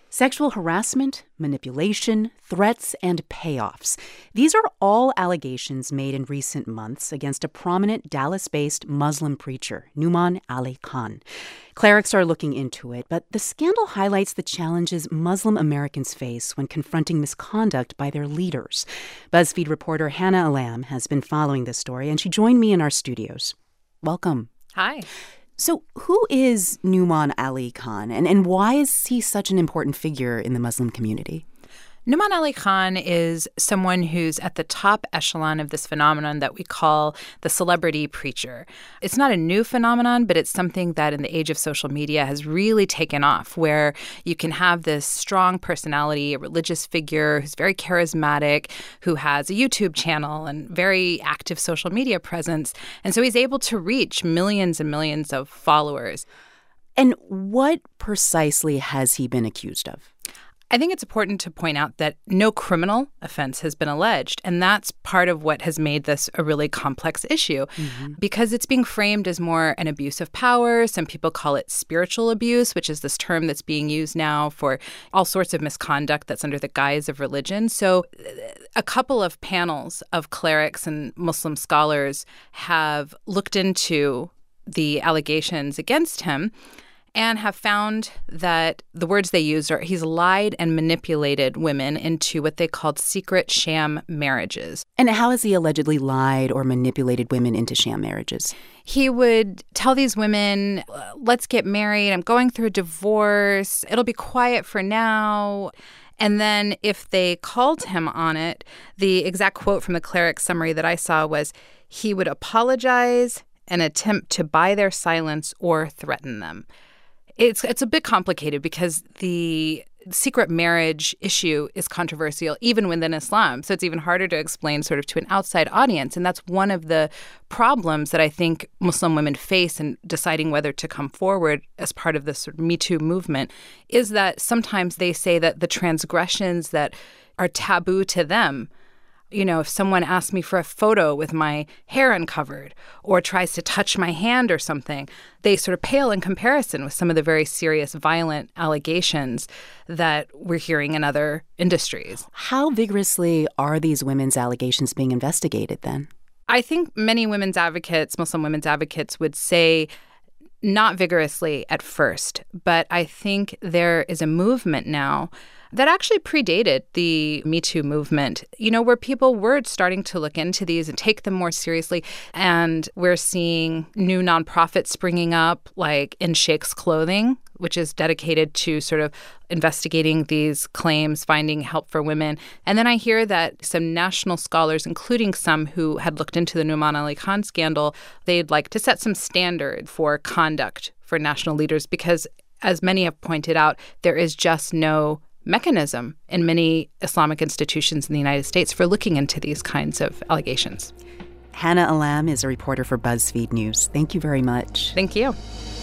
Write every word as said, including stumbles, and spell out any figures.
Sexual harassment, manipulation, threats, and payoffs. These are all allegations made in recent months against a prominent Dallas-based Muslim preacher, Nouman Ali Khan. Clerics are looking into it, but the scandal highlights the challenges Muslim Americans face when confronting misconduct by their leaders. BuzzFeed reporter Hannah Alam has been following this story, and she joined me in our studios. Welcome. Hi. So who is Nouman Ali Khan, and, and why is he such an important figure in the Muslim community? Nouman Ali Khan is someone who's at the top echelon of this phenomenon that we call the celebrity preacher. It's not a new phenomenon, but it's something that in the age of social media has really taken off, where you can have this strong personality, a religious figure who's very charismatic, who has a YouTube channel and very active social media presence. And so he's able to reach millions and millions of followers. And what precisely has he been accused of? I think it's important to point out that no criminal offense has been alleged, and that's part of what has made this a really complex issue, mm-hmm. because it's being framed as more an abuse of power. Some people call it spiritual abuse, which is this term that's being used now for all sorts of misconduct that's under the guise of religion. So a couple of panels of clerics and Muslim scholars have looked into the allegations against him and have found that the words they used are he's lied and manipulated women into what they called secret sham marriages. And how has he allegedly lied or manipulated women into sham marriages? He would tell these women, let's get married. I'm going through a divorce. It'll be quiet for now. And then if they called him on it, the exact quote from the cleric summary that I saw was, he would apologize and attempt to buy their silence or threaten them. It's it's a bit complicated because the secret marriage issue is controversial even within Islam. So it's even harder to explain sort of to an outside audience. And that's one of the problems that I think Muslim women face in deciding whether to come forward as part of this sort of Me Too movement, is that sometimes they say that the transgressions that are taboo to them, you know, if someone asks me for a photo with my hair uncovered or tries to touch my hand or something, they sort of pale in comparison with some of the very serious, violent allegations that we're hearing in other industries. How vigorously are these women's allegations being investigated then? I think many women's advocates, Muslim women's advocates, would say not vigorously at first, but I think there is a movement now that actually predated the Me Too movement, you know, where people were starting to look into these and take them more seriously. And we're seeing new nonprofits springing up, like In Sheikh's Clothing, which is dedicated to sort of investigating these claims, finding help for women. And then I hear that some national scholars, including some who had looked into the Nouman Ali Khan scandal, they'd like to set some standard for conduct for national leaders because, as many have pointed out, there is just no mechanism in many Islamic institutions in the United States for looking into these kinds of allegations. Hannah Alam is a reporter for BuzzFeed News. Thank you very much. Thank you.